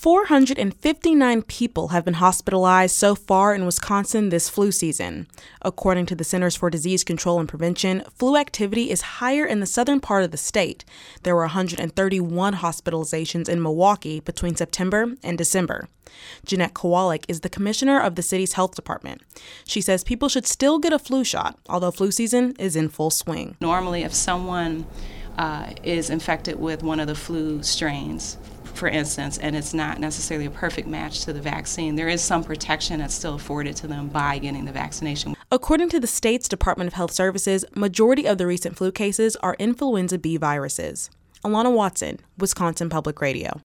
459 people have been hospitalized so far in Wisconsin this flu season. According to the Centers for Disease Control and Prevention, flu activity is higher in the southern part of the state. There were 131 hospitalizations in Milwaukee between September and December. Jeanette Kowalik is the commissioner of the city's health department. She says people should still get a flu shot, although flu season is in full swing. Normally, if someone is infected with one of the flu strains, for instance, and it's not necessarily a perfect match to the vaccine, there is some protection that's still afforded to them by getting the vaccination. According to the state's Department of Health Services, majority of the recent flu cases are influenza B viruses. Alana Watson, Wisconsin Public Radio.